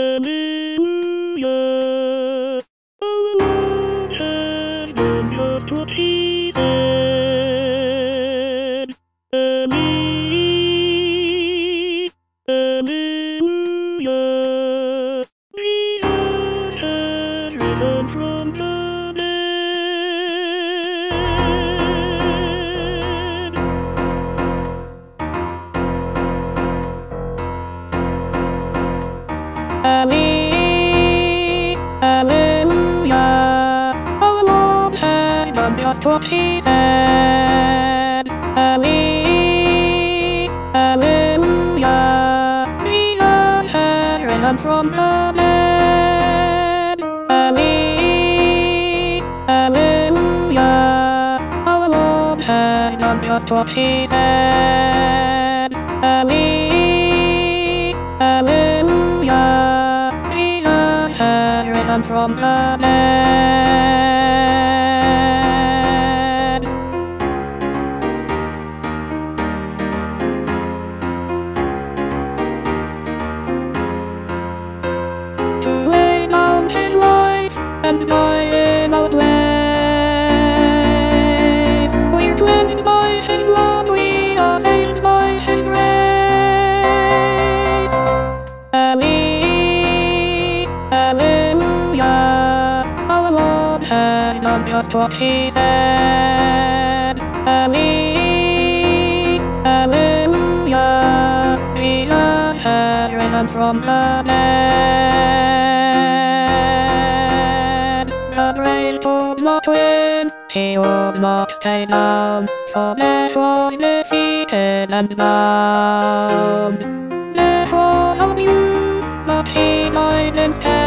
Hallelujah. Our Lord has done just what he said. Amen. Hallelujah. Jesus has risen from the dead. Hallelujah. Our Lord has done just what he said. Hallelujah. Jesus has risen from the dead. Hallelujah. Our Lord has done just what he said. Hallelujah. Jesus has risen from the dead. To lay down his life and die in our place. We're cleansed by his blood, we are saved by his grace. Hallelujah. Our Lord has done just what he said. Hallelujah. Jesus has risen from the dead. The grave could not win, he would not stay down, so death was defeated and bound. Death was on you, but he died instead.